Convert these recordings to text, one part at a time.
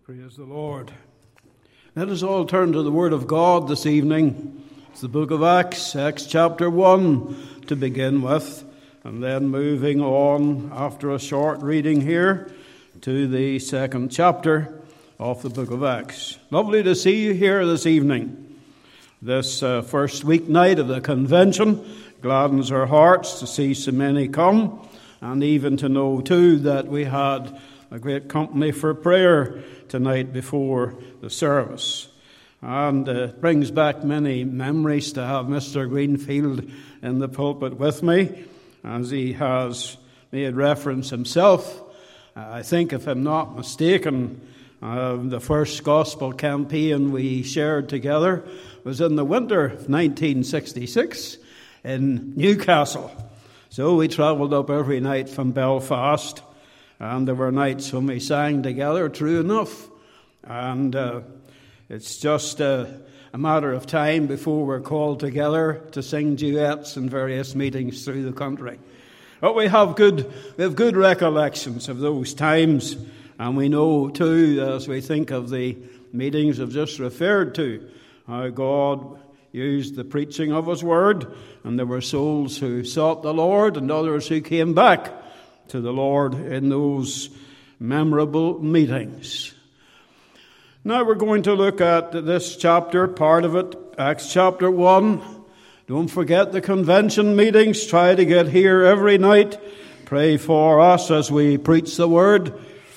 Praise the Lord. Let us all turn to the Word of God this evening. It's the book of Acts, Acts chapter 1 to begin with, and then moving on after a short reading here to the second chapter of the book of Acts. Lovely to see you here this evening. This first weeknight of the convention gladdens our hearts to see so many come, and even to know too that we had a great company for prayer tonight before the service. And it brings back many memories to have Mr. Greenfield in the pulpit with me, as he has made reference himself. I think, if I'm not mistaken, the first gospel campaign we shared together was in the winter of 1966 in Newcastle. So we travelled up every night from Belfast, and there were nights when we sang together, true enough. And it's just a matter of time before we're called together to sing duets in various meetings through the country. But we have good recollections of those times, and we know too, as we think of the meetings I've just referred to, how God used the preaching of His Word, and there were souls who sought the Lord and others who came back to the Lord in those memorable meetings. Now we're going to look at this chapter, part of it, Acts chapter 1. Don't forget the convention meetings. Try to get here every night. Pray for us as we preach the Word,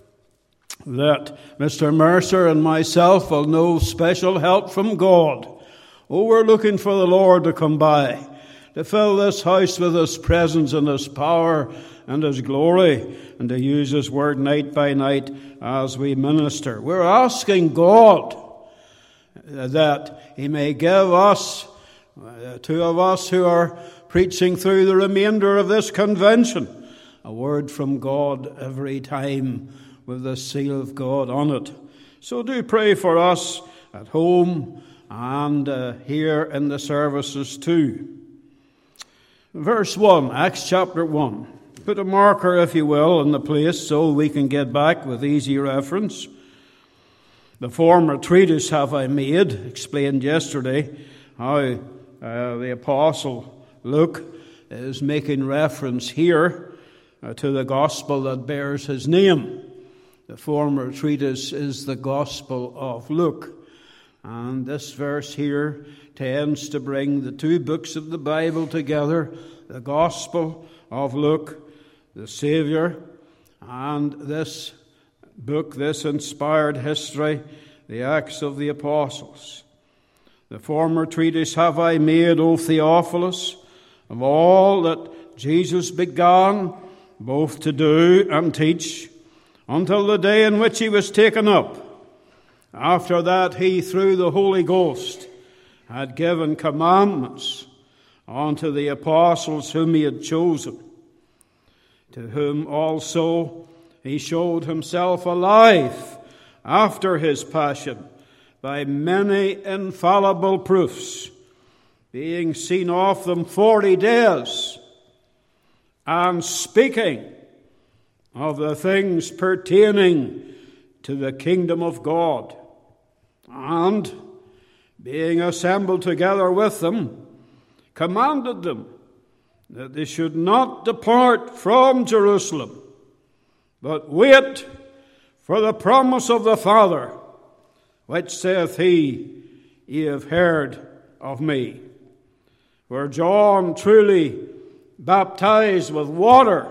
that Mr. Mercer and myself will know special help from God. Oh, we're looking for the Lord to come by, to fill this house with His presence and His power and His glory, and to use His Word night by night as we minister. We're asking God that He may give us, two of us who are preaching through the remainder of this convention, a word from God every time with the seal of God on it. So do pray for us at home and here in the services too. Verse 1, Acts chapter 1. Put a marker, if you will, in the place so we can get back with easy reference. The former treatise have I made, explained yesterday, how the Apostle Luke is making reference here to the gospel that bears his name. The former treatise is the Gospel of Luke. And this verse here tends to bring the two books of the Bible together, the Gospel of Luke, the Saviour, and this book, this inspired history, the Acts of the Apostles. The former treatise have I made, O Theophilus, of all that Jesus began both to do and teach, until the day in which He was taken up. After that He, through the Holy Ghost, had given commandments unto the apostles whom He had chosen, to whom also He showed Himself alive after His passion by many infallible proofs, being seen of them 40 days, and speaking of the things pertaining to the kingdom of God, and being assembled together with them, commanded them that they should not depart from Jerusalem, but wait for the promise of the Father, which saith He, Ye have heard of me. For John truly baptized with water,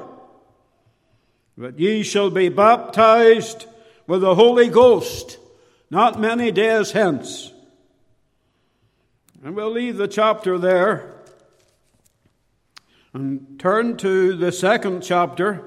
but ye shall be baptized with the Holy Ghost not many days hence. And we'll leave the chapter there and turn to the second chapter.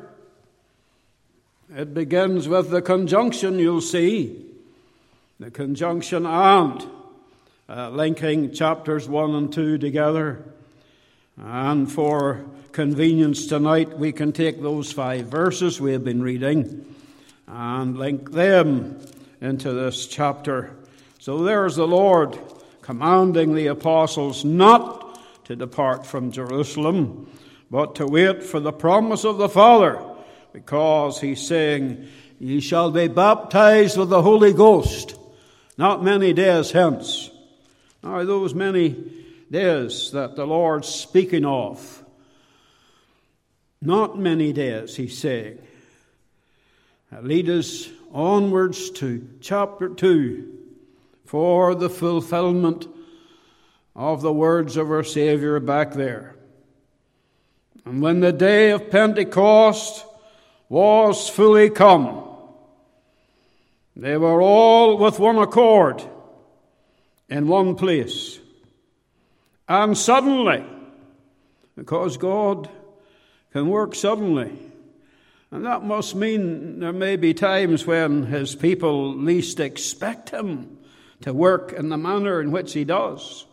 It begins with the conjunction, you'll see. The conjunction and, linking chapters 1 and 2 together. And for convenience tonight, we can take those 5 verses we have been reading and link them into this chapter. So there's the Lord commanding the apostles not to depart from Jerusalem, but to wait for the promise of the Father, because He's saying, ye shall be baptized with the Holy Ghost, not many days hence. Now, those many days that the Lord's speaking of, not many days, he's saying, that lead us onwards to chapter 2 for the fulfillment of the words of our Savior back there. And when the day of Pentecost was fully come, they were all with one accord in one place. And suddenly, because God can work suddenly, and that must mean there may be times when his people least expect him to work in the manner in which he does.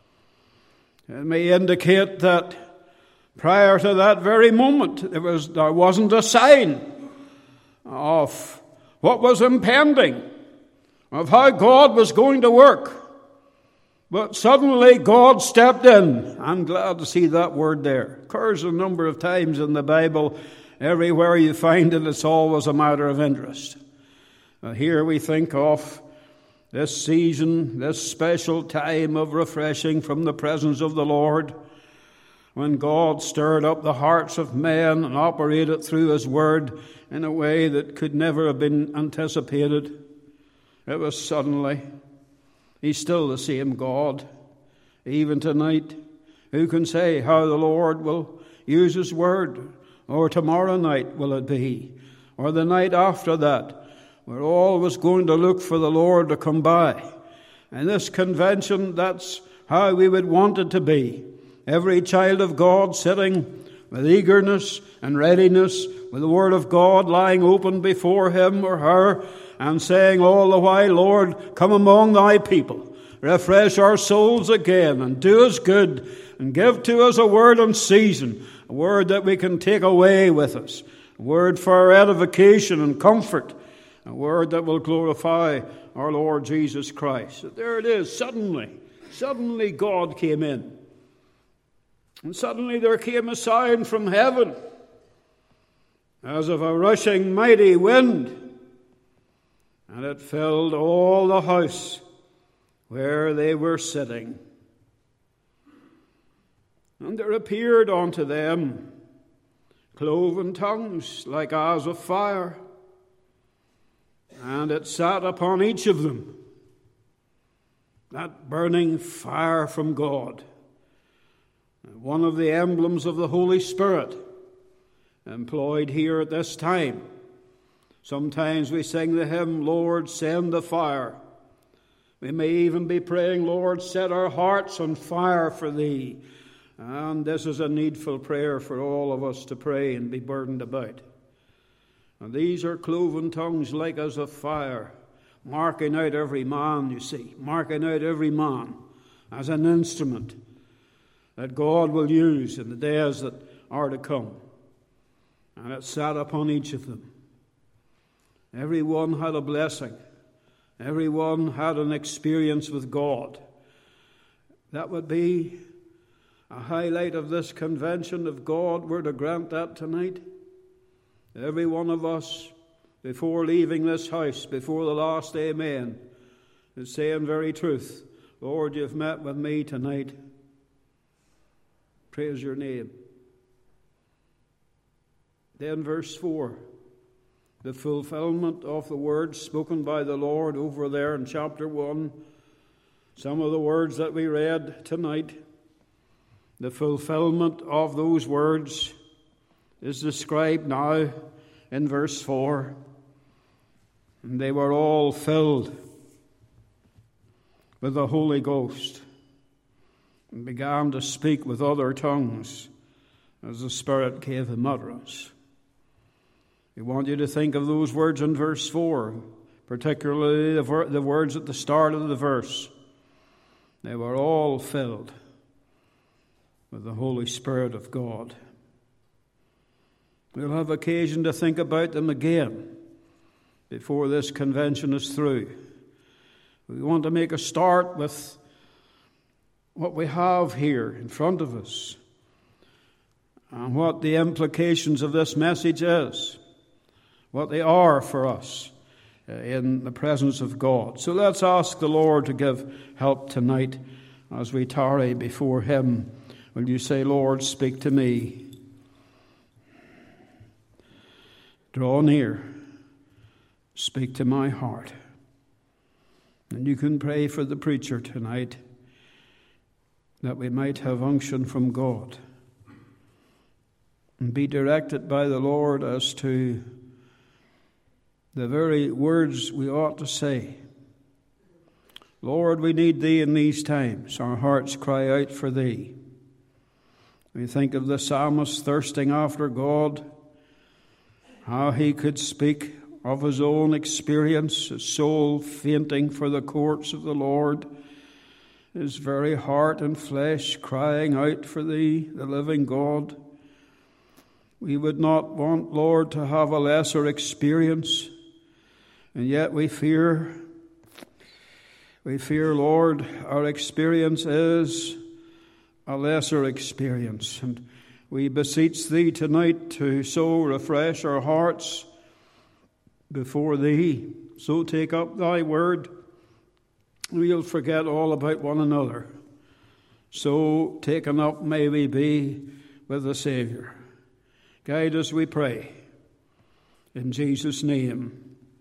It may indicate that prior to that very moment, there wasn't a sign of what was impending, of how God was going to work. But suddenly God stepped in. I'm glad to see that word there. It occurs a number of times in the Bible. Everywhere you find it, it's always a matter of interest. Here we think of this season, this special time of refreshing from the presence of the Lord, when God stirred up the hearts of men and operated through his word in a way that could never have been anticipated. It was suddenly. He's still the same God, even tonight. Who can say how the Lord will use his word? Or tomorrow night will it be? Or the night after that? We're always going to look for the Lord to come by. And this convention, that's how we would want it to be. Every child of God sitting with eagerness and readiness, with the word of God lying open before him or her, and saying all the while, Lord, come among thy people. Refresh our souls again and do us good and give to us a word in season, a word that we can take away with us, a word for our edification and comfort, a word that will glorify our Lord Jesus Christ. There it is, suddenly God came in. And suddenly there came a sound from heaven as of a rushing mighty wind, and it filled all the house where they were sitting. And there appeared unto them cloven tongues like as of fire, and it sat upon each of them. That burning fire from God, one of the emblems of the Holy Spirit, employed here at this time. Sometimes we sing the hymn, Lord, send the fire. We may even be praying, Lord, set our hearts on fire for thee. And this is a needful prayer for all of us to pray and be burdened about. And these are cloven tongues like as of fire, marking out every man, you see, marking out every man as an instrument that God will use in the days that are to come. And it sat upon each of them. Every one had a blessing. Every one had an experience with God. That would be a highlight of this convention if God were to grant that tonight. Every one of us, before leaving this house, before the last amen, is saying very truth, Lord, you've met with me tonight. Praise your name. Then verse 4. The fulfillment of the words spoken by the Lord over there in chapter 1. Some of the words that we read tonight. The fulfillment of those words is described now in verse 4. And they were all filled with the Holy Ghost and began to speak with other tongues as the Spirit gave them utterance. We want you to think of those words in verse 4, particularly the words at the start of the verse. They were all filled with the Holy Spirit of God. We'll have occasion to think about them again before this convention is through. We want to make a start with what we have here in front of us and what the implications of this message is. what they are for us in the presence of God. So let's ask the Lord to give help tonight as we tarry before Him. Will you say, Lord, speak to me? Draw near. Speak to my heart. And you can pray for the preacher tonight, that we might have unction from God and be directed by the Lord as to the very words we ought to say. Lord, we need Thee in these times. Our hearts cry out for Thee. We think of the psalmist thirsting after God, how he could speak of his own experience, his soul fainting for the courts of the Lord, his very heart and flesh crying out for Thee, the living God. We would not want, Lord, to have a lesser experience, and yet we fear, Lord, our experience is a lesser experience. And we beseech Thee tonight to so refresh our hearts before Thee. So take up Thy word. We'll forget all about one another. So taken up may we be with the Saviour. Guide us, we pray. In Jesus' name.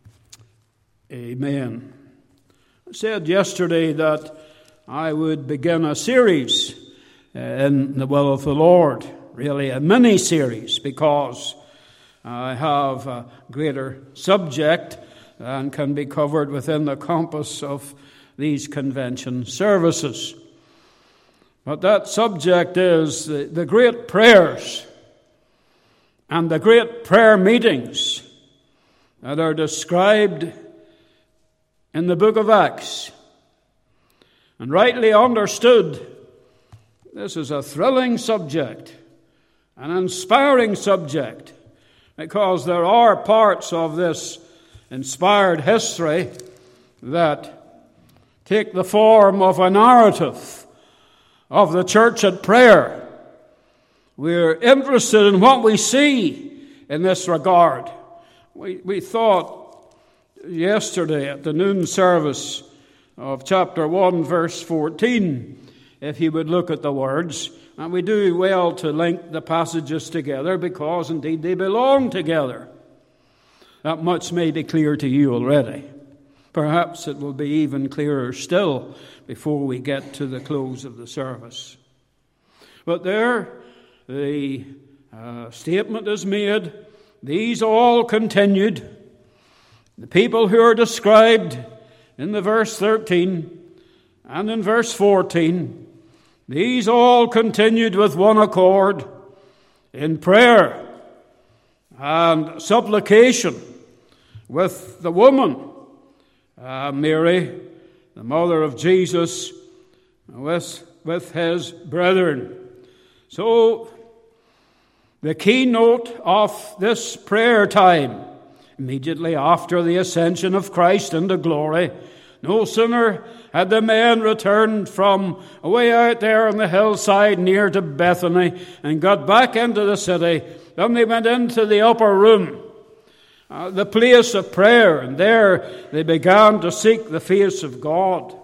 Amen. I said yesterday that I would begin a series in the will of the Lord, really a mini-series, because I have a greater subject than can be covered within the compass of these convention services. But that subject is the great prayers and the great prayer meetings that are described in the book of Acts. And rightly understood, this is a thrilling subject, an inspiring subject, because there are parts of this inspired history that take the form of a narrative of the church at prayer. We're interested in what we see in this regard. We thought yesterday at the noon service of chapter 1, verse 14, if you would look at the words, and we do well to link the passages together because indeed they belong together. That much may be clear to you already. Perhaps it will be even clearer still before we get to the close of the service. But there, the statement is made, these all continued. The people who are described in the verse 13 and in verse 14, these all continued with one accord in prayer and supplication with the woman, Mary, the mother of Jesus, with his brethren. So, the keynote of this prayer time, immediately after the ascension of Christ into glory, no sooner had the men returned from away out there on the hillside near to Bethany and got back into the city, then they went into the upper room, the place of prayer, and there they began to seek the face of God.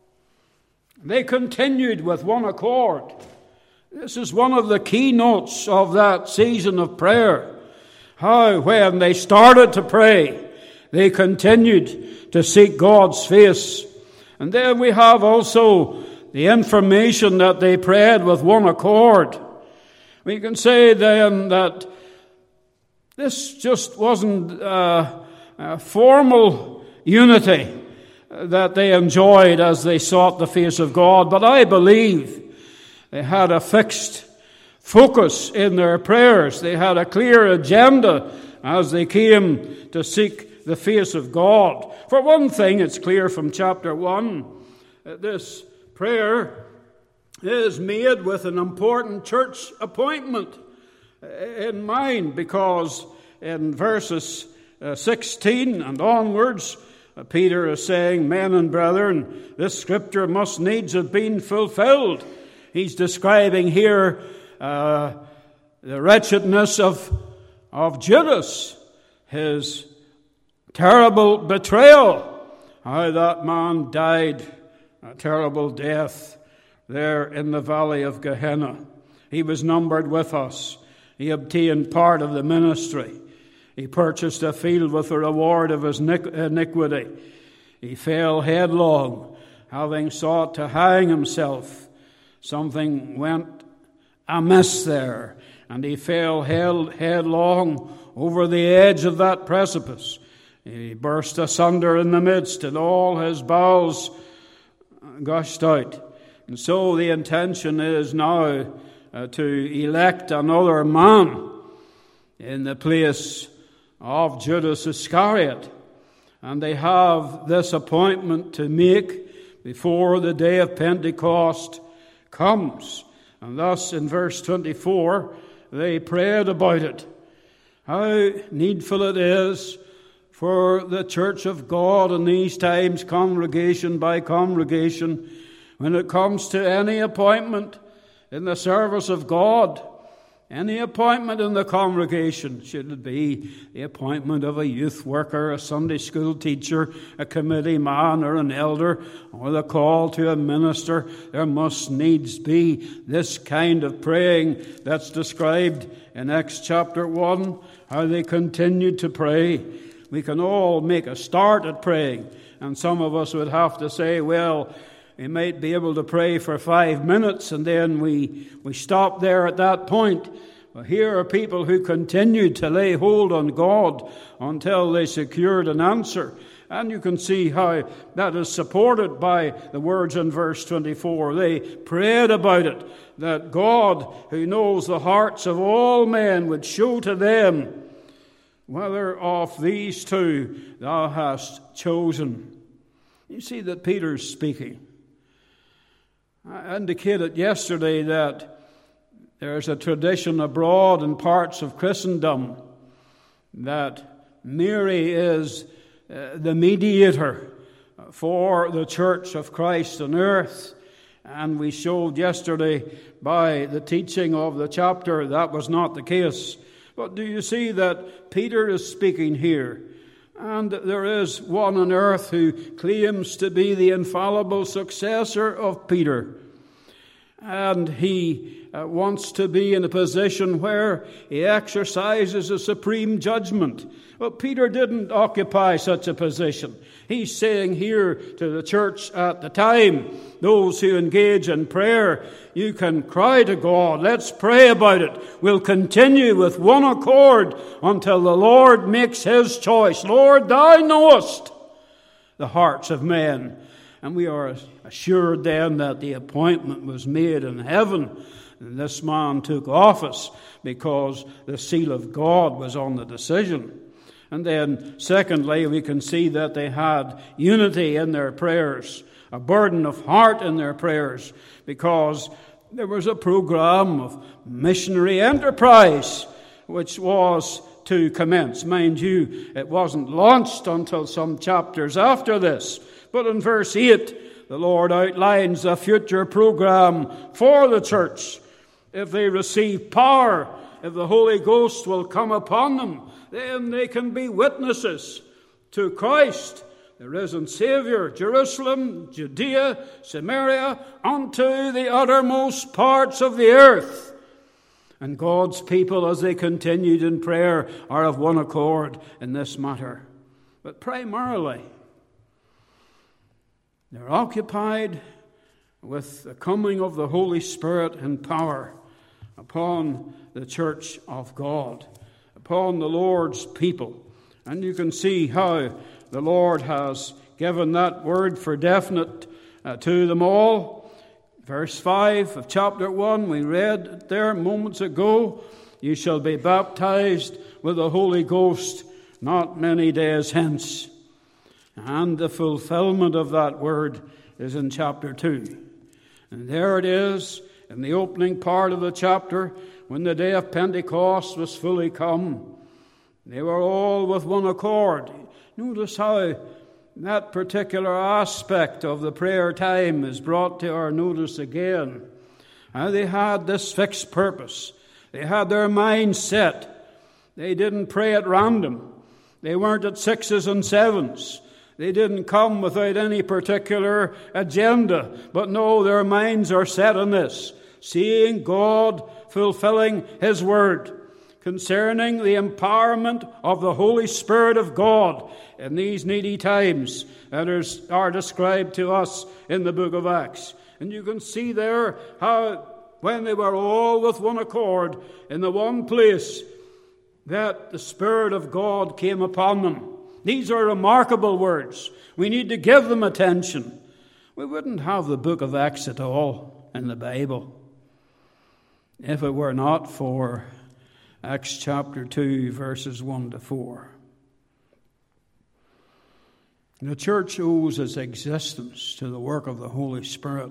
They continued with one accord. This is one of the keynotes of that season of prayer. How, when they started to pray, they continued to seek God's face. And then we have also the information that they prayed with one accord. We can say then that this just wasn't a formal unity that they enjoyed as they sought the face of God, but I believe they had a fixed focus in their prayers. They had a clear agenda as they came to seek the face of God. For one thing, it's clear from chapter 1 that this prayer is made with an important church appointment in mind, because in verses 16 and onwards, Peter is saying, men and brethren, this scripture must needs have been fulfilled. He's describing here the wretchedness of Judas, his terrible betrayal, how that man died a terrible death there in the valley of Gehenna. He was numbered with us. He obtained part of the ministry. He purchased a field with the reward of his iniquity. He fell headlong, having sought to hang himself. Something went amiss there, and he fell headlong over the edge of that precipice. He burst asunder in the midst, and all his bowels gushed out. And so the intention is now to elect another man in the place of Judas Iscariot. And they have this appointment to make before the day of Pentecost comes. And thus in verse 24, they prayed about it. How needful it is for the church of God in these times, congregation by congregation, when it comes to any appointment in the service of God, any appointment in the congregation, should it be the appointment of a youth worker, a Sunday school teacher, a committee man or an elder, or the call to a minister, there must needs be this kind of praying that's described in Acts chapter 1, how they continued to pray. We can all make a start at praying, and some of us would have to say, well, we might be able to pray for 5 minutes and then we stop there at that point. Well, here are people who continued to lay hold on God until they secured an answer. And you can see how that is supported by the words in verse 24. They prayed about it, that God, who knows the hearts of all men, would show to them whether of these two thou hast chosen. You see that Peter's speaking. I indicated yesterday that there's a tradition abroad in parts of Christendom that Mary is the mediator for the church of Christ on earth. And we showed yesterday by the teaching of the chapter that was not the case. But do you see that Peter is speaking here? And there is one on earth who claims to be the infallible successor of Peter. And he wants to be in a position where he exercises a supreme judgment. Well, Peter didn't occupy such a position. He's saying here to the church at the time, those who engage in prayer, you can cry to God. Let's pray about it. We'll continue with one accord until the Lord makes his choice. Lord, thou knowest the hearts of men. And we are assured then that the appointment was made in heaven. And this man took office because the seal of God was on the decision. And then, secondly, we can see that they had unity in their prayers, a burden of heart in their prayers, because there was a program of missionary enterprise which was to commence. Mind you, it wasn't launched until some chapters after this. But in verse 8, the Lord outlines a future program for the church. If they receive power, if the Holy Ghost will come upon them, then they can be witnesses to Christ, the risen Savior, Jerusalem, Judea, Samaria, unto the uttermost parts of the earth. And God's people, as they continued in prayer, are of one accord in this matter. But primarily, they're occupied with the coming of the Holy Spirit in power upon the church of God, upon the Lord's people. And you can see how the Lord has given that word for definite to them all. Verse 5 of chapter 1, we read it there moments ago. You shall be baptized with the Holy Ghost not many days hence. And the fulfillment of that word is in chapter 2. And there it is in the opening part of the chapter, when the day of Pentecost was fully come. They were all with one accord. Notice how that particular aspect of the prayer time is brought to our notice again. And they had this fixed purpose. They had their mind set. They didn't pray at random. They weren't at 6s and 7s. They didn't come without any particular agenda. But no, their minds are set on this, seeing God fulfilling His word concerning the empowerment of the Holy Spirit of God in these needy times that are described to us in the book of Acts. And you can see there how when they were all with one accord in the one place, that the Spirit of God came upon them. These are remarkable words. We need to give them attention. We wouldn't have the book of Acts at all in the Bible if it were not for Acts chapter 2, verses 1 to 4. The church owes its existence to the work of the Holy Spirit.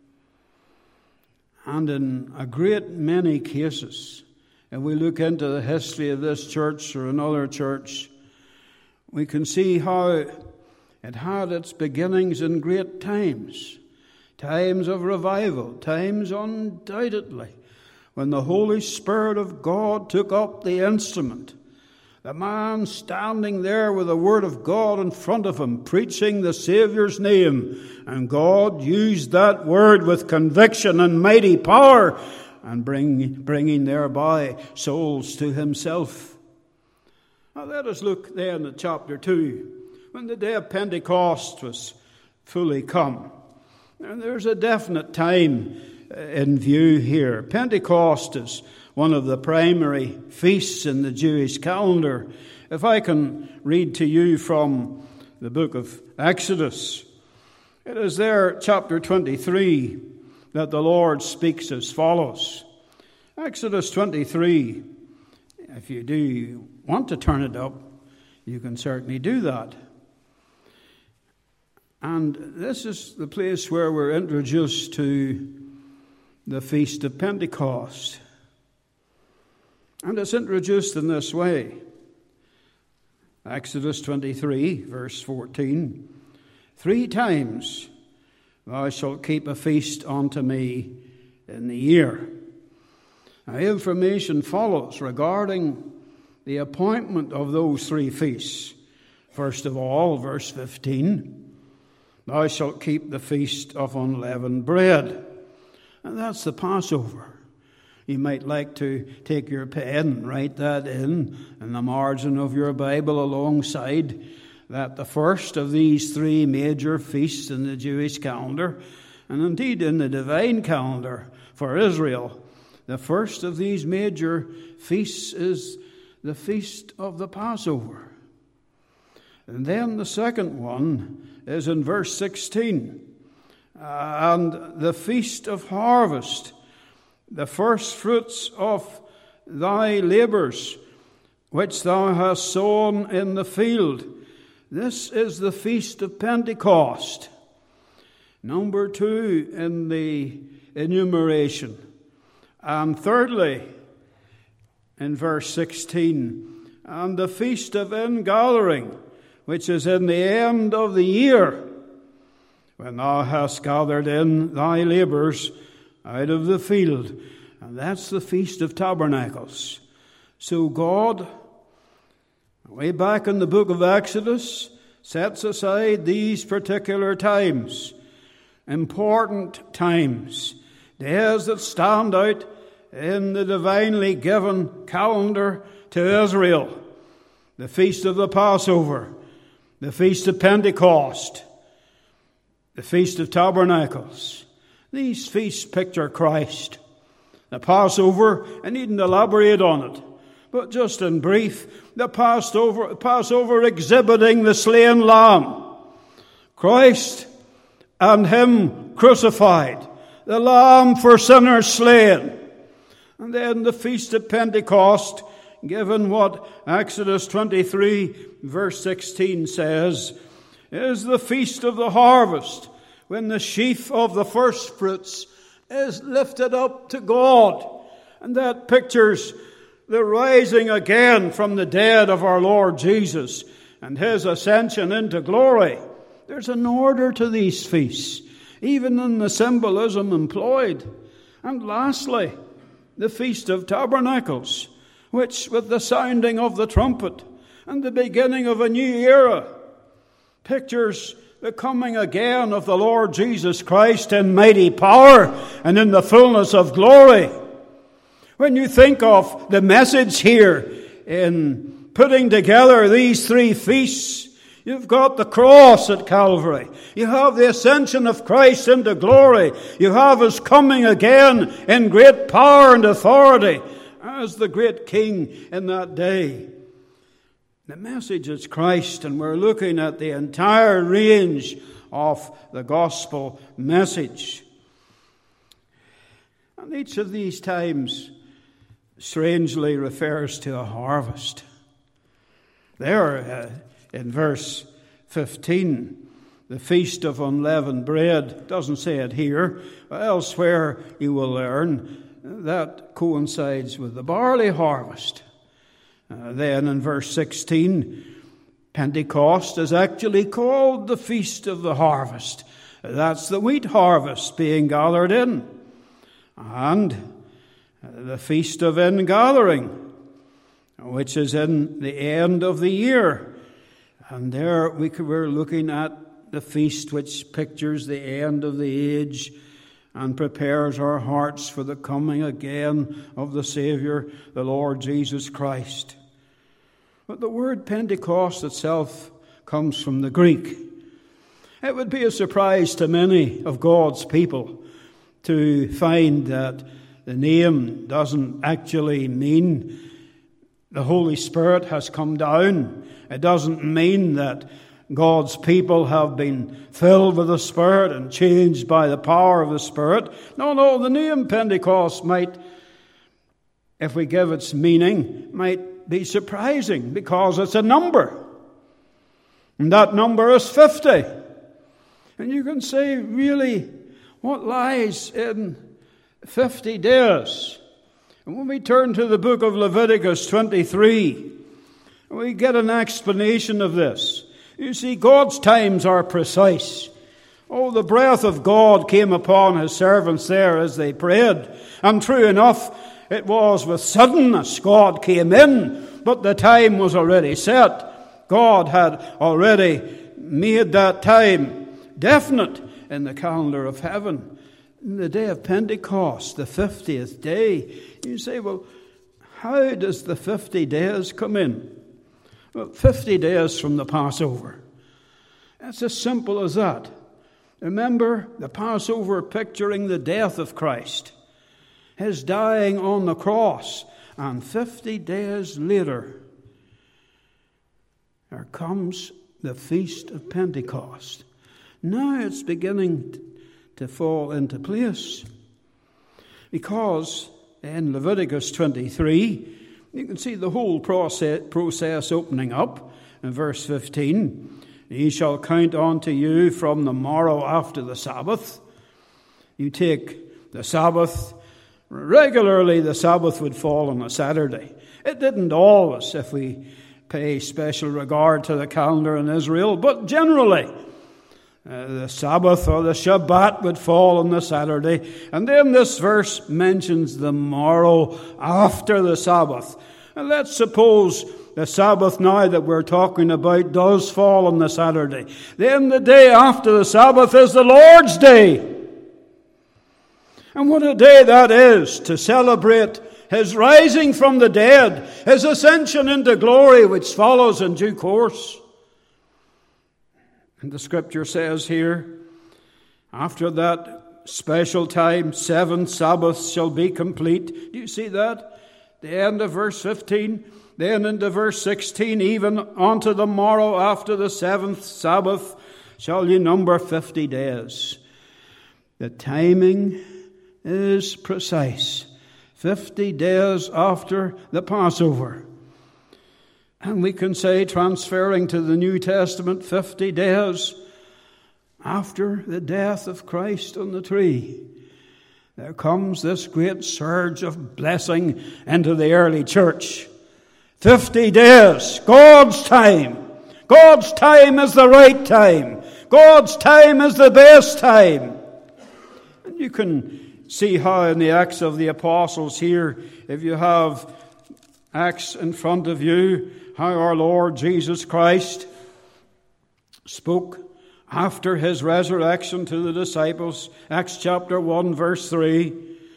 And in a great many cases, if we look into the history of this church or another church, we can see how it had its beginnings in great times. Times of revival, times undoubtedly when the Holy Spirit of God took up the instrument. The man standing there with the Word of God in front of him, preaching the Saviour's name. And God used that Word with conviction and mighty power, and bringing thereby souls to Himself. Now let us look then at chapter 2, when the day of Pentecost was fully come. And there's a definite time in view here. Pentecost is one of the primary feasts in the Jewish calendar. If I can read to you from the book of Exodus, it is there, chapter 23, that the Lord speaks as follows. Exodus 23, if you do want to turn it up, you can certainly do that. And this is the place where we're introduced to the Feast of Pentecost. And it's introduced in this way. Exodus 23, verse 14. 3 times thou shalt keep a feast unto me in the year. Now, information follows regarding the appointment of those 3 feasts. First of all, verse 15. Thou shalt keep the feast of unleavened bread. And that's the Passover. You might like to take your pen and write that in the margin of your Bible alongside that the first of these 3 major feasts in the Jewish calendar, and indeed in the divine calendar for Israel, the first of these major feasts is the Feast of the Passover. And then the second one is in verse 16. And the Feast of Harvest, the first fruits of thy labours, which thou hast sown in the field. This is the Feast of Pentecost. Number 2 in the enumeration. And thirdly, in verse 16, and the Feast of Ingathering, which is in the end of the year, when thou hast gathered in thy labours out of the field. And that's the Feast of Tabernacles. So God, way back in the book of Exodus, sets aside these particular times, important times, days that stand out in the divinely given calendar to Israel. The Feast of the Passover, the Feast of Pentecost, the Feast of Tabernacles. These feasts picture Christ. The Passover, I needn't elaborate on it, but just in brief, the Passover exhibiting the slain Lamb, Christ and Him crucified, the Lamb for sinners slain. And then the Feast of Pentecost, given what Exodus 23 verse 16 says, is the Feast of the Harvest, when the sheaf of the first fruits is lifted up to God. And that pictures the rising again from the dead of our Lord Jesus and His ascension into glory. There's an order to these feasts, even in the symbolism employed. And lastly, the Feast of Tabernacles, which with the sounding of the trumpet and the beginning of a new era. Pictures the coming again of the Lord Jesus Christ in mighty power and in the fullness of glory. When you think of the message here in putting together these three feasts, you've got the cross at Calvary. You have the ascension of Christ into glory. You have His coming again in great power and authority as the great King in that day. The message is Christ, and we're looking at the entire range of the gospel message. And each of these times strangely refers to a harvest. There, in verse 15, the Feast of Unleavened Bread, doesn't say it here, but elsewhere you will learn that coincides with the barley harvest. Then in verse 16, Pentecost is actually called the Feast of the Harvest. That's the wheat harvest being gathered in. And the Feast of Ingathering, which is in the end of the year. And there we're looking at the feast which pictures the end of the age and prepares our hearts for the coming again of the Savior, the Lord Jesus Christ. But the word Pentecost itself comes from the Greek. It would be a surprise to many of God's people to find that the name doesn't actually mean the Holy Spirit has come down. It doesn't mean that God's people have been filled with the Spirit and changed by the power of the Spirit. No, the name Pentecost might, if we give its meaning, might be surprising because it's a number. And that number is 50. And you can say, really, what lies in 50 days? And when we turn to the book of Leviticus 23, we get an explanation of this. You see, God's times are precise. Oh, the breath of God came upon His servants there as they prayed. And true enough, it was with suddenness God came in, but the time was already set. God had already made that time definite in the calendar of heaven. In the day of Pentecost, the 50th day, you say, well, how does the 50 days come in? Well, 50 days from the Passover. It's as simple as that. Remember, the Passover picturing the death of Christ, His dying on the cross, and 50 days later, there comes the Feast of Pentecost. Now it's beginning to fall into place. Because in Leviticus 23, you can see the whole process opening up in verse 15. Ye shall count unto you from the morrow after the Sabbath. You take the Sabbath. Regularly the Sabbath would fall on a Saturday. It didn't always, if we pay special regard to the calendar in Israel, but generally the Sabbath or the Shabbat would fall on the Saturday. And then this verse mentions the morrow after the Sabbath. And let's suppose the Sabbath now that we're talking about does fall on the Saturday. Then the day after the Sabbath is the Lord's Day. And what a day that is to celebrate His rising from the dead, His ascension into glory, which follows in due course. And the Scripture says here, after that special time, 7 Sabbaths shall be complete. Do you see that? The end of verse 15. Then into verse 16, even unto the morrow after the 7th Sabbath shall ye number 50 days. The timing is precise. 50 days after the Passover. And we can say, transferring to the New Testament, 50 days after the death of Christ on the tree. There comes this great surge of blessing into the early church. 50 days, God's time. God's time is the right time. God's time is the best time. And you can see how in the Acts of the Apostles here, if you have Acts in front of you, how our Lord Jesus Christ spoke after his resurrection to the disciples. Acts chapter 1 verse 3.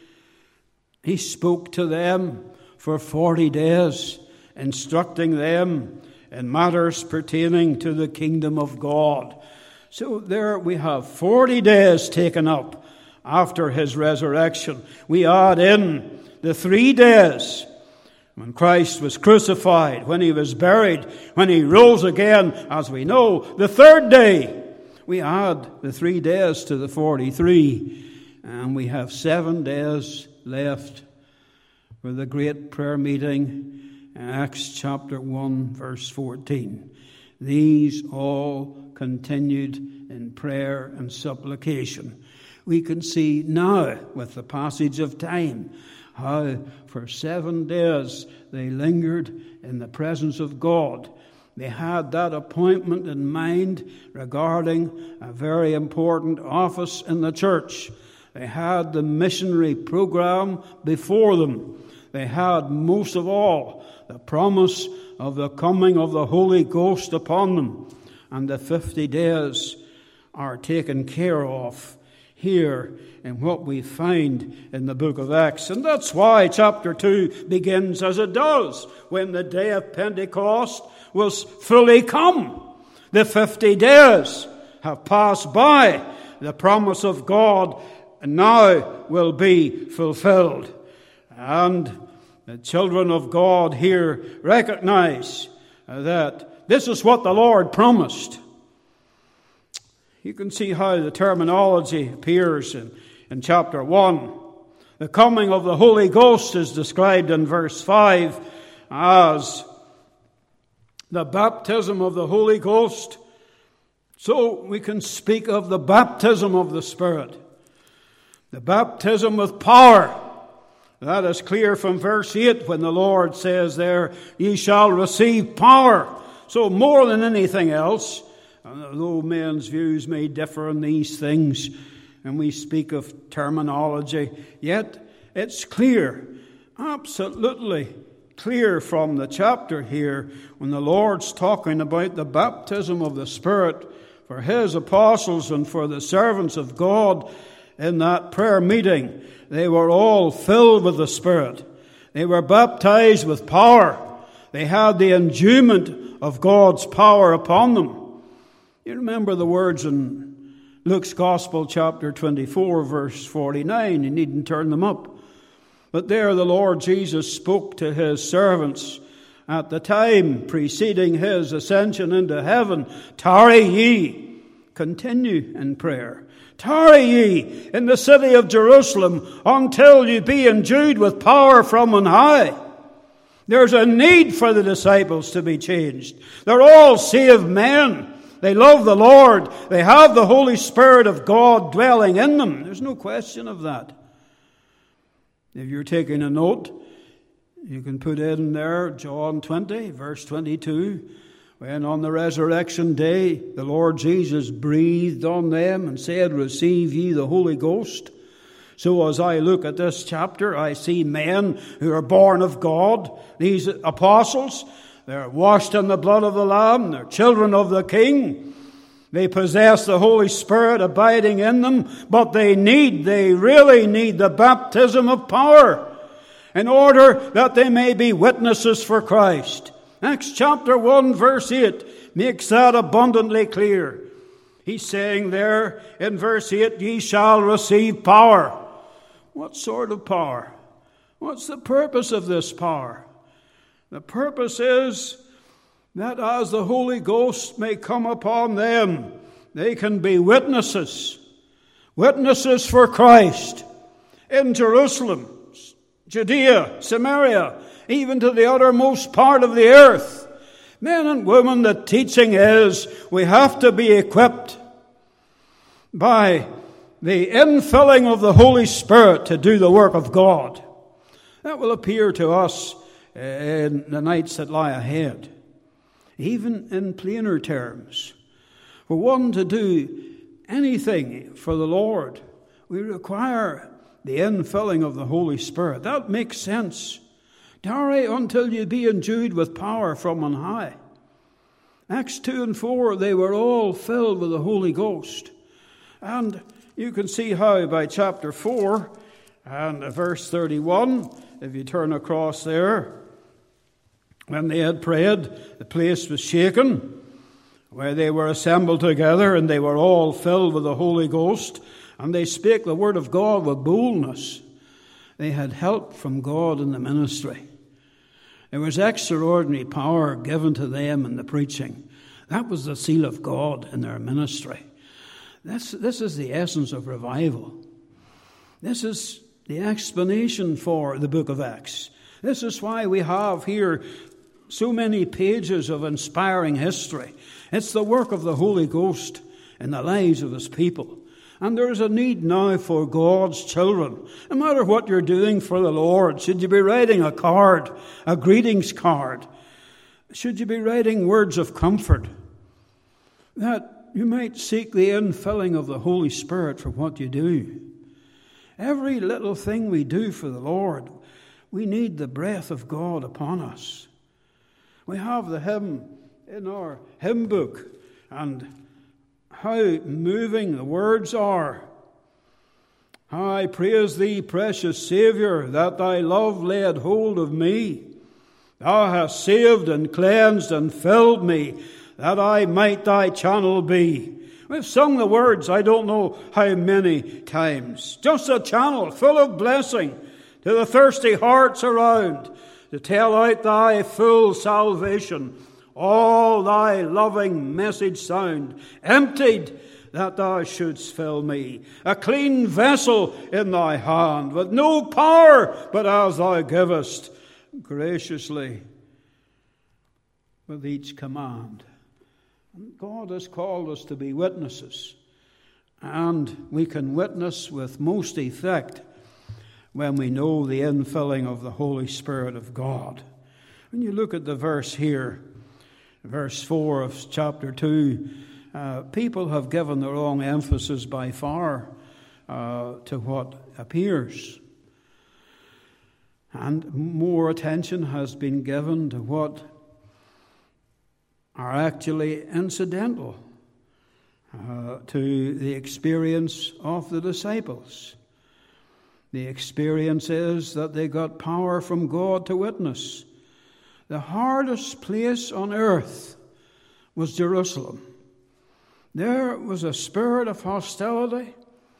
He spoke to them for 40 days, instructing them in matters pertaining to the kingdom of God. So there we have 40 days taken up after his resurrection. We add in the 3 days when Christ was crucified, when he was buried, when he rose again, as we know, the 3rd day. We add the 3 days to the 43, and we have 7 days left for the great prayer meeting in Acts chapter 1 verse 14. These all continued in prayer and supplication. We can see now, with the passage of time, how for 7 days they lingered in the presence of God. They had that appointment in mind regarding a very important office in the church. They had the missionary program before them. They had, most of all, the promise of the coming of the Holy Ghost upon them. And the 50 days are taken care of here in what we find in the book of Acts. And that's why chapter 2 begins as it does, when the day of Pentecost was fully come. The 50 days have passed by. The promise of God now will be fulfilled. And the children of God here recognize that this is what the Lord promised. You can see how the terminology appears in chapter 1. The coming of the Holy Ghost is described in verse 5 as the baptism of the Holy Ghost. So we can speak of the baptism of the Spirit. The baptism with power. That is clear from verse 8 when the Lord says there, ye shall receive power. So more than anything else, although men's views may differ on these things, and we speak of terminology, yet it's clear, absolutely clear from the chapter here, when the Lord's talking about the baptism of the Spirit for his apostles and for the servants of God in that prayer meeting. They were all filled with the Spirit. They were baptized with power. They had the endowment of God's power upon them. You remember the words in Luke's Gospel, chapter 24, verse 49. You needn't turn them up. But there the Lord Jesus spoke to his servants at the time preceding his ascension into heaven. Tarry ye, continue in prayer. Tarry ye in the city of Jerusalem until you be endued with power from on high. There's a need for the disciples to be changed. They're all saved men. They love the Lord. They have the Holy Spirit of God dwelling in them. There's no question of that. If you're taking a note, you can put in there John 20, verse 22. When on the resurrection day the Lord Jesus breathed on them and said, receive ye the Holy Ghost. So as I look at this chapter, I see men who are born of God. These apostles, they're washed in the blood of the Lamb. They're children of the King. They possess the Holy Spirit abiding in them, but they really need the baptism of power in order that they may be witnesses for Christ. Acts chapter 1 verse 8 makes that abundantly clear. He's saying there in verse 8, ye shall receive power. What sort of power? What's the purpose of this power? The purpose is that as the Holy Ghost may come upon them, they can be witnesses. Witnesses for Christ in Jerusalem, Judea, Samaria, even to the uttermost part of the earth. Men and women, the teaching is we have to be equipped by the infilling of the Holy Spirit to do the work of God. That will appear to us in the nights that lie ahead. Even in plainer terms, for one to do anything for the Lord, we require the infilling of the Holy Spirit. That makes sense. Tarry until you be endued with power from on high. Acts 2 and 4, they were all filled with the Holy Ghost. And you can see how by chapter 4 and verse 31, if you turn across there, when they had prayed, the place was shaken, where they were assembled together, and they were all filled with the Holy Ghost, and they spake the word of God with boldness. They had help from God in the ministry. There was extraordinary power given to them in the preaching. That was the seal of God in their ministry. This is the essence of revival. This is the explanation for the book of Acts. This is why we have here so many pages of inspiring history. It's the work of the Holy Ghost in the lives of His people. And there is a need now for God's children. No matter what you're doing for the Lord, should you be writing a card, a greetings card? Should you be writing words of comfort? That you might seek the infilling of the Holy Spirit for what you do. Every little thing we do for the Lord, we need the breath of God upon us. We have the hymn in our hymn book, and how moving the words are. How I praise Thee, precious Saviour, that Thy love laid hold of me. Thou hast saved and cleansed and filled me, that I might Thy channel be. We've sung the words I don't know how many times. Just a channel full of blessing to the thirsty hearts around, to tell out Thy full salvation, all Thy loving message sound, emptied that Thou shouldst fill me, a clean vessel in Thy hand, with no power but as Thou givest, graciously with each command. God has called us to be witnesses, and we can witness with most effect when we know the infilling of the Holy Spirit of God. When you look at the verse here, verse 4 of chapter 2, people have given the wrong emphasis by far to what appears. And more attention has been given to what are actually incidental to the experience of the disciples. The experience is that they got power from God to witness. The hardest place on earth was Jerusalem. There was a spirit of hostility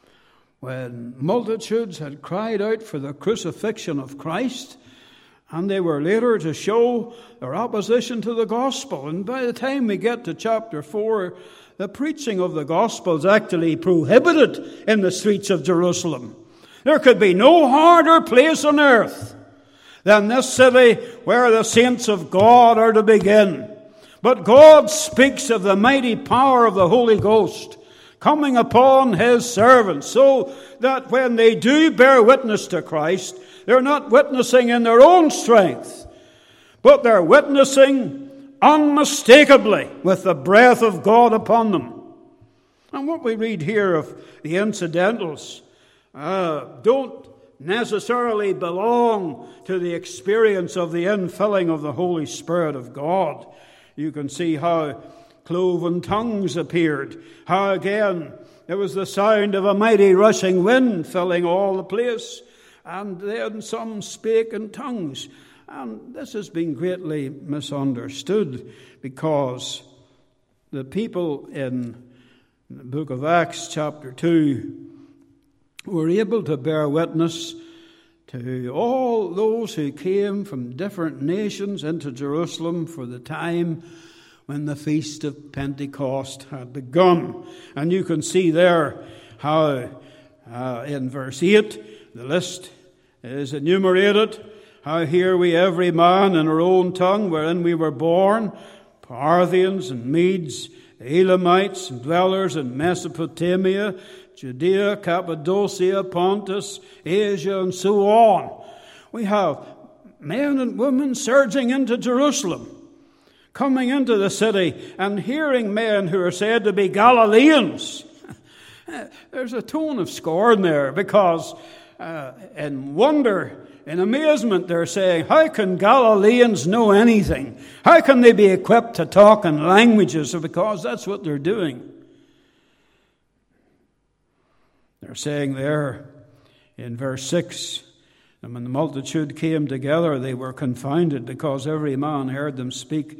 when multitudes had cried out for the crucifixion of Christ, and they were later to show their opposition to the gospel. And by the time we get to chapter 4, the preaching of the gospel is actually prohibited in the streets of Jerusalem. There could be no harder place on earth than this city where the saints of God are to begin. But God speaks of the mighty power of the Holy Ghost coming upon His servants, so that when they do bear witness to Christ, they're not witnessing in their own strength, but they're witnessing unmistakably with the breath of God upon them. And what we read here of the incidentals don't necessarily belong to the experience of the infilling of the Holy Spirit of God. You can see how cloven tongues appeared, how again there was the sound of a mighty rushing wind filling all the place, and then some spake in tongues. And this has been greatly misunderstood, because the people in the book of Acts chapter 2 were able to bear witness to all those who came from different nations into Jerusalem for the time when the feast of Pentecost had begun. And you can see there how in verse 8 the list is enumerated, how here we every man in our own tongue wherein we were born, Parthians and Medes, Elamites and dwellers in Mesopotamia, Judea, Cappadocia, Pontus, Asia, and so on. We have men and women surging into Jerusalem, coming into the city and hearing men who are said to be Galileans. There's a tone of scorn there, because in wonder in amazement. They're saying, how can Galileans know anything? How can they be equipped to talk in languages? Because that's what they're doing. They're saying there in verse 6, and when the multitude came together, they were confounded, because every man heard them speak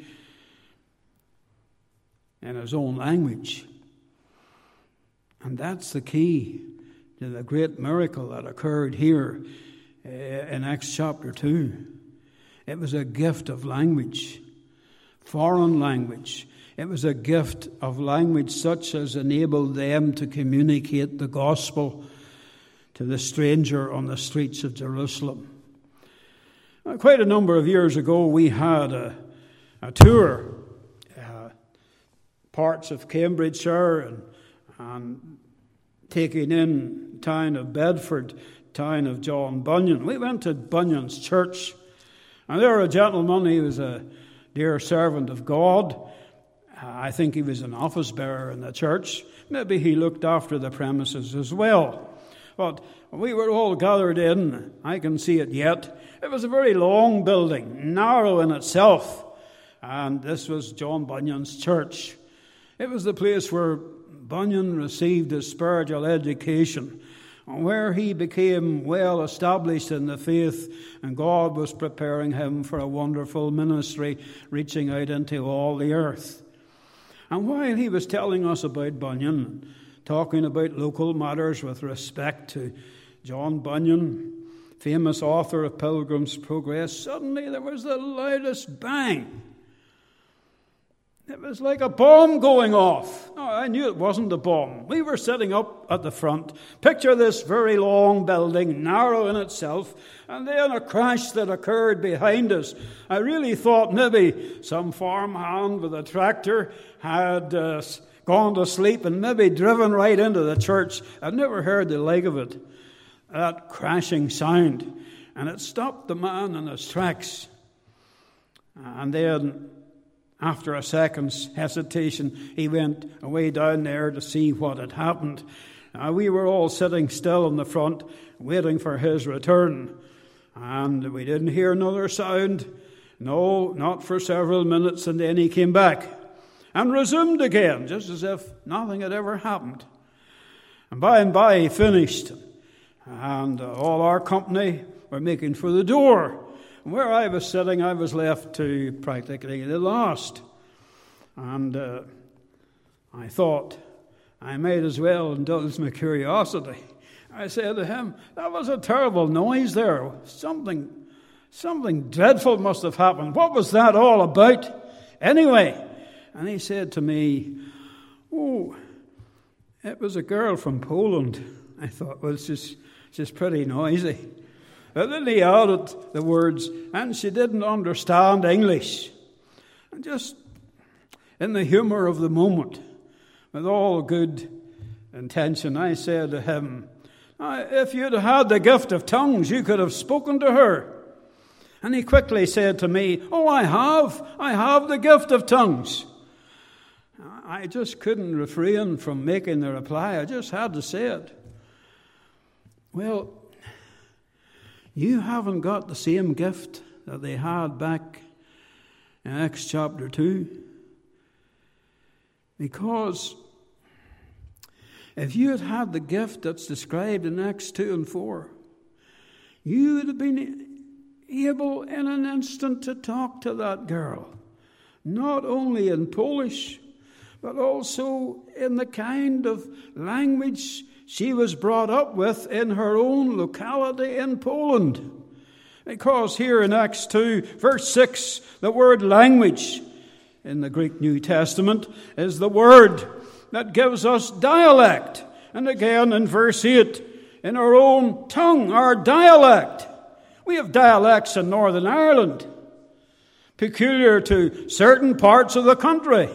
in his own language. And that's the key to the great miracle that occurred here in Acts chapter 2. It was a gift of language, foreign language. It was a gift of language such as enabled them to communicate the gospel to the stranger on the streets of Jerusalem. Quite a number of years ago, we had a tour, parts of Cambridgeshire and taking in the town of Bedford, town of John Bunyan. We went to Bunyan's church, and there a gentleman, he was a dear servant of God. I think he was an office bearer in the church. Maybe he looked after the premises as well. But we were all gathered in. I can see it yet. It was a very long building, narrow in itself. And this was John Bunyan's church. It was the place where Bunyan received his spiritual education, where he became well established in the faith, and God was preparing him for a wonderful ministry, reaching out into all the earth. And while he was telling us about Bunyan, talking about local matters with respect to John Bunyan, famous author of Pilgrim's Progress, suddenly there was the loudest bang. It was like a bomb going off. No, I knew it wasn't a bomb. We were sitting up at the front. Picture this very long building, narrow in itself, and then a crash that occurred behind us. I really thought maybe some farmhand with a tractor had gone to sleep and maybe driven right into the church. I've never heard the like of it, that crashing sound. And it stopped the man in his tracks. And then, after a second's hesitation, he went away down there to see what had happened. We were all sitting still in the front, waiting for his return. And we didn't hear another sound. No, not for several minutes. And then he came back and resumed again, just as if nothing had ever happened. And by he finished. And all our company were making for the door. Where I was sitting, I was left to practically the last. And I thought I might as well indulge my curiosity. I said to him, that was a terrible noise there. Something dreadful must have happened. What was that all about? Anyway, and he said to me, oh, it was a girl from Poland. I thought, well, it's just pretty noisy. But then he added the words, and she didn't understand English. And just in the humour of the moment, with all good intention, I said to him, if you'd had the gift of tongues, you could have spoken to her. And he quickly said to me, oh, I have the gift of tongues. I just couldn't refrain from making the reply. I just had to say it. Well, you haven't got the same gift that they had back in Acts chapter 2. Because if you had had the gift that's described in Acts 2 and 4, you would have been able in an instant to talk to that girl, not only in Polish, but also in the kind of language she was brought up with in her own locality in Poland. Because here in Acts 2, verse 6, the word language in the Greek New Testament is the word that gives us dialect. And again in verse 8, in our own tongue, our dialect. We have dialects in Northern Ireland, peculiar to certain parts of the country.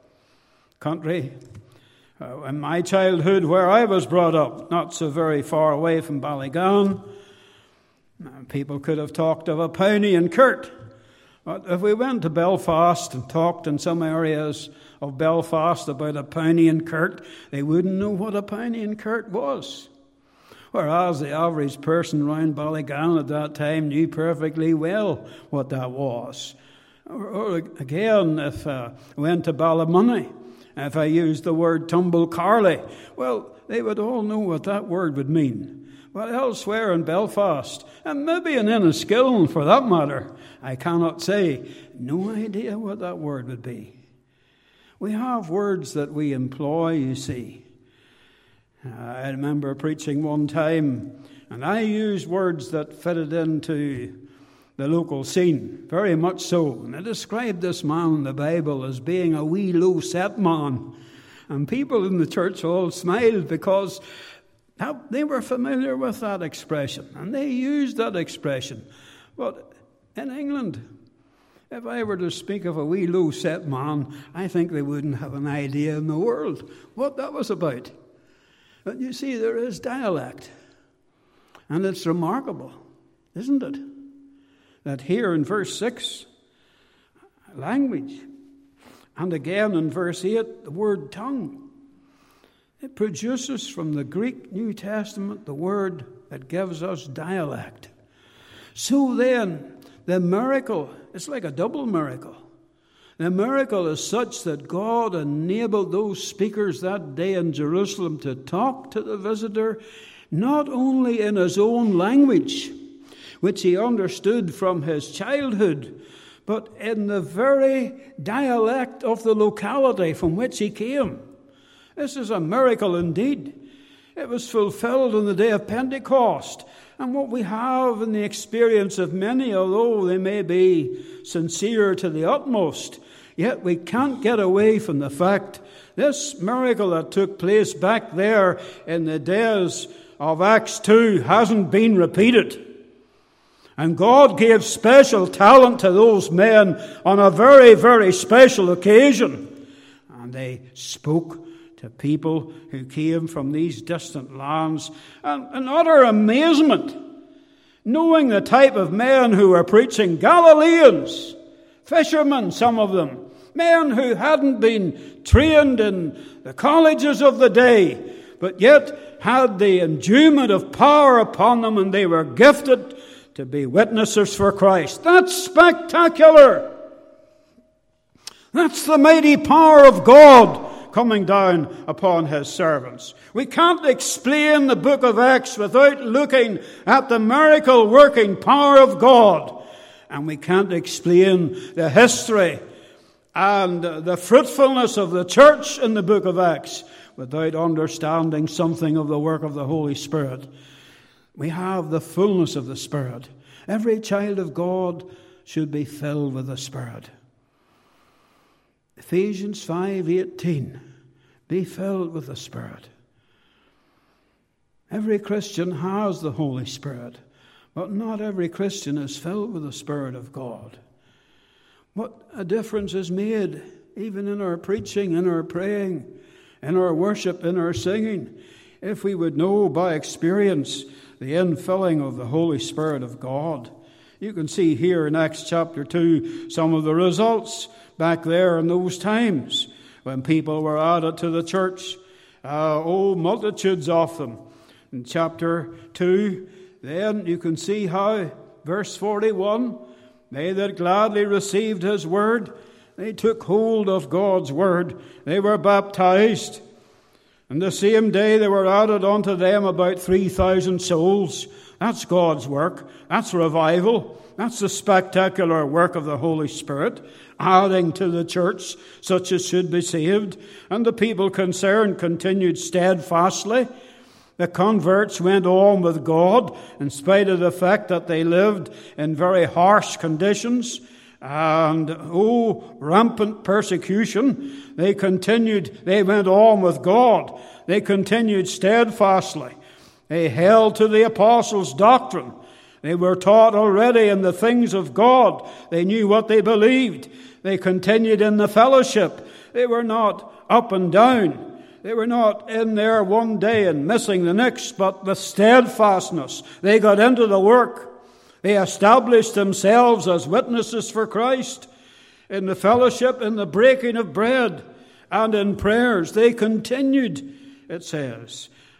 In my childhood, where I was brought up, not so very far away from Ballygowan, people could have talked of a Powney and Curt. But if we went to Belfast and talked in some areas of Belfast about a Powney and Curt, they wouldn't know what a Powney and Curt was. Whereas the average person round Ballygan at that time knew perfectly well what that was. Or again, if I went to Ballymoney, if I used the word Tumble-Carley, well, they would all know what that word would mean. But elsewhere in Belfast, and maybe in Enniskillen for that matter, I cannot say, no idea what that word would be. We have words that we employ, you see. I remember preaching one time, and I used words that fitted into the local scene, very much so. And I described this man in the Bible as being a wee low-set man. And people in the church all smiled because they were familiar with that expression, and they used that expression. But in England, if I were to speak of a wee low-set man, I think they wouldn't have an idea in the world what that was about. But you see, there is dialect, and it's remarkable, isn't it? That here in verse 6, language, and again in verse 8, the word tongue. It produces from the Greek New Testament the word that gives us dialect. So then, the miracle, it's like a double miracle. The miracle is such that God enabled those speakers that day in Jerusalem to talk to the visitor, not only in his own language, which he understood from his childhood, but in the very dialect of the locality from which he came. This is a miracle indeed. It was fulfilled on the day of Pentecost. And what we have in the experience of many, although they may be sincere to the utmost, yet we can't get away from the fact this miracle that took place back there in the days of Acts 2 hasn't been repeated. And God gave special talent to those men on a very, very special occasion. And they spoke to people who came from these distant lands, and utter amazement, knowing the type of men who were preaching, Galileans, fishermen, some of them, men who hadn't been trained in the colleges of the day, but yet had the endowment of power upon them, and they were gifted to be witnesses for Christ. That's spectacular. That's the mighty power of God coming down upon his servants. We can't explain the book of Acts without looking at the miracle working power of God. And we can't explain the history and the fruitfulness of the church in the book of Acts without understanding something of the work of the Holy Spirit. We have the fullness of the Spirit. Every child of God should be filled with the Spirit. Ephesians 5:18, be filled with the Spirit. Every Christian has the Holy Spirit, but not every Christian is filled with the Spirit of God. What a difference is made, even in our preaching, in our praying, in our worship, in our singing, if we would know by experience the infilling of the Holy Spirit of God. You can see here in Acts chapter 2 some of the results back there in those times when people were added to the church. Multitudes of them. In chapter 2, then you can see how, verse 41, they that gladly received his word, they took hold of God's word, they were baptized. And the same day there were added unto them about 3,000 souls. That's God's work. That's revival. That's the spectacular work of the Holy Spirit, adding to the church such as should be saved. And the people concerned continued steadfastly. The converts went on with God in spite of the fact that they lived in very harsh conditions and rampant persecution. They went on with God. They continued steadfastly. They held to the apostles' doctrine. They were taught already in the things of God. They knew what they believed. They continued in the fellowship. They were not up and down. They were not in there one day and missing the next, but with steadfastness. They got into the work. They established themselves as witnesses for Christ in the fellowship, in the breaking of bread, and in prayers. They continued, it says.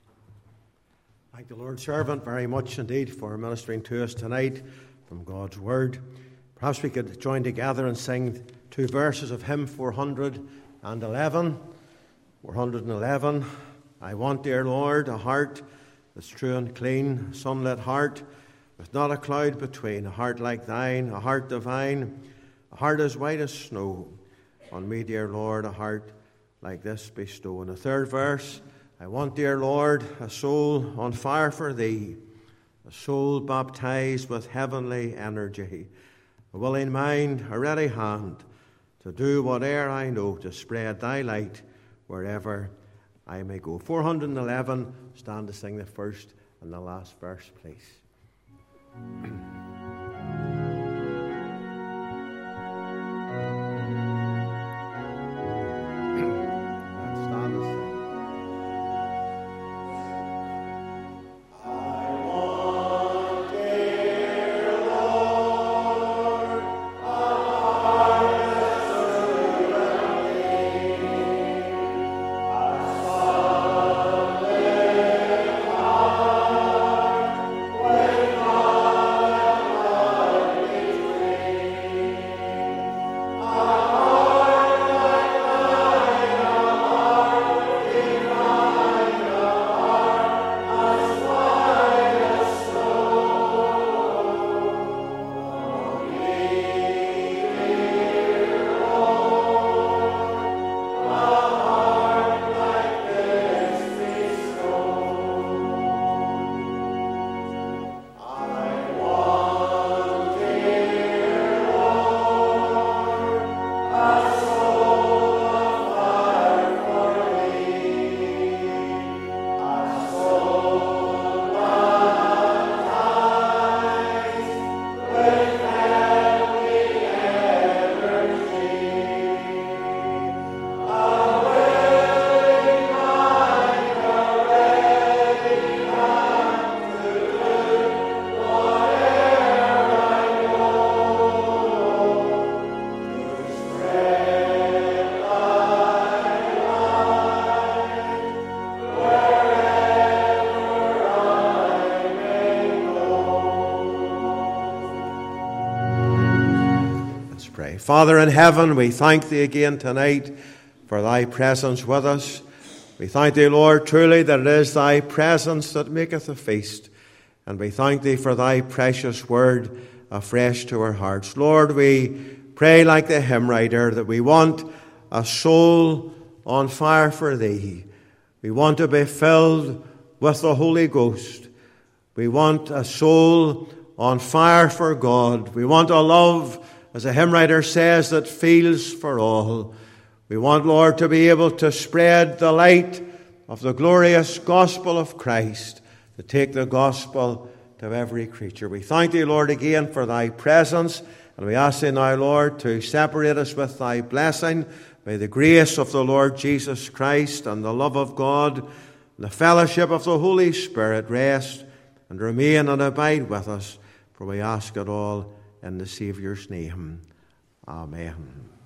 Thank the Lord's servant very much indeed for ministering to us tonight from God's Word. Perhaps we could join together and sing two verses of hymn 411. 411. I want, dear Lord, a heart that's true and clean, a sunlit heart, with not a cloud between, a heart like thine, a heart divine, a heart as white as snow. On me, dear Lord, a heart like this bestow. And the third verse, I want, dear Lord, a soul on fire for thee, a soul baptized with heavenly energy, a willing mind, a ready hand, to do whate'er I know, to spread thy light wherever I may go. 411, stand to sing the first and the last verse, please. Father in heaven, we thank thee again tonight for thy presence with us. We thank thee, Lord, truly that it is thy presence that maketh a feast. And we thank thee for thy precious word afresh to our hearts. Lord, we pray like the hymn writer that we want a soul on fire for thee. We want to be filled with the Holy Ghost. We want a soul on fire for God. We want a love, as a hymn writer says, that feels for all. We want, Lord, to be able to spread the light of the glorious gospel of Christ, to take the gospel to every creature. We thank thee, Lord, again for thy presence, and we ask thee now, Lord, to separate us with thy blessing. May the grace of the Lord Jesus Christ and the love of God and the fellowship of the Holy Spirit rest and remain and abide with us, for we ask it all in the Saviour's name. Amen.